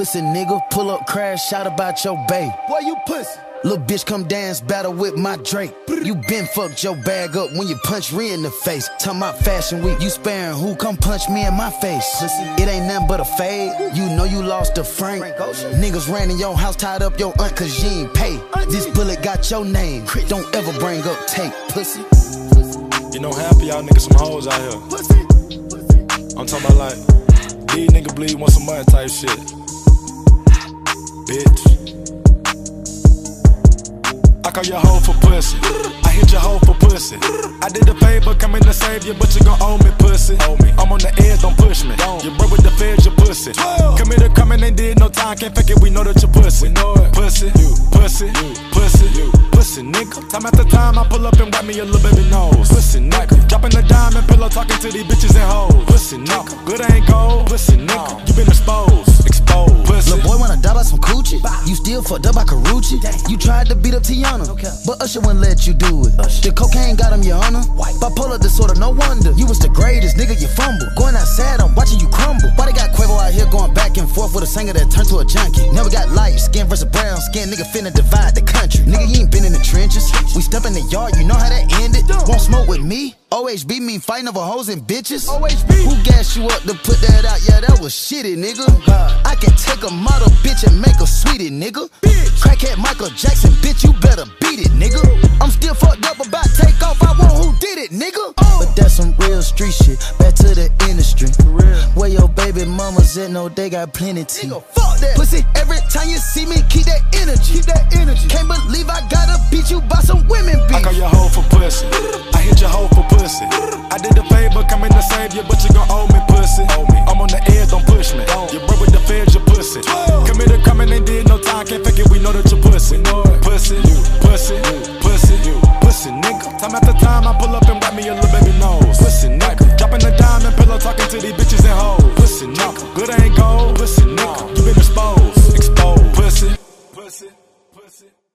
pussy nigga. Pull up, crash, shout about your bae. Boy, you pussy. Little bitch come dance, battle with my Drake. You been fucked your bag up when you punch Rhea in the face. Talking about fashion week, you sparing who? Come punch me in my face. It ain't nothing but a fade. You know you lost to Frank. Niggas ran in your house, tied up your aunt cause you ain't pay. This bullet got your name. Don't ever bring up tape, pussy. You know half of y'all niggas some hoes out here. I'm talking about like, these niggas bleed want some money type shit. Bitch. I call your hoe for pussy. I hit your hoe for pussy. I did a favor coming to save you, but you gon' owe me, pussy. I'm on the edge, don't push me. You broke with the feds, you pussy. Committed coming, ain't did no time, can't fake it, we know that you pussy. We know it. Pussy, you, pussy, you, pussy, you, pussy, nigga. Time after time, I pull up and wipe me a little baby nose. Pussy, nigga. Dropping the diamond pillow, talking to these bitches and hoes. Pussy, nigga. Good ain't gold. Pussy, nigga. You been exposed. Pussy. Lil' boy wanna die by some coochie. You still fucked up by Karuchi. You tried to beat up Tiana, but Usher wouldn't let you do it. The cocaine got him, your honor. Bipolar disorder, no wonder. You was the greatest, nigga, you fumble. Going outside, I'm watching you crumble. Why they got Quavo out here going back and forth with a singer that turned to a junkie? Never got light skin versus brown skin, nigga finna divide the country. Nigga, you ain't been in the trenches. We step in the yard, you know how that ended. Won't smoke with me? OHB mean fighting over hoes and bitches? OHB. Who gassed you up to put that out? Yeah, that was shitty, nigga. I can take a model bitch and make her sweetie, nigga. Crackhead Michael Jackson, bitch, you better beat it, nigga. I'm still fucked up about take off, I want who did it, nigga. But that's some real street shit, back to the industry. Where your baby mamas at, no, they got plenty tea. Nigga, fuck that. Pussy, every time you see me, keep that energy. Keep that energy. Can't believe I gotta beat you by some women, bitch. I call your hoe for pussy. I hit your hoe for pussy. I did a favor coming to save you, but you gon' owe me, pussy. I'm on the edge, don't push me. You broke with the feds, you pussy. Committed coming, ain't did no time, can't fake it, we know that you pussy. Pussy, you, pussy, you, pussy, you, pussy, nigga. Time after time, I pull up and wipe me a little baby nose. Pussy, nigga. Dropping the diamond pillow, talking to these bitches and hoes. Pussy, nigga. Good ain't gold. Pussy, nigga. You been exposed. Pussy, pussy, pussy.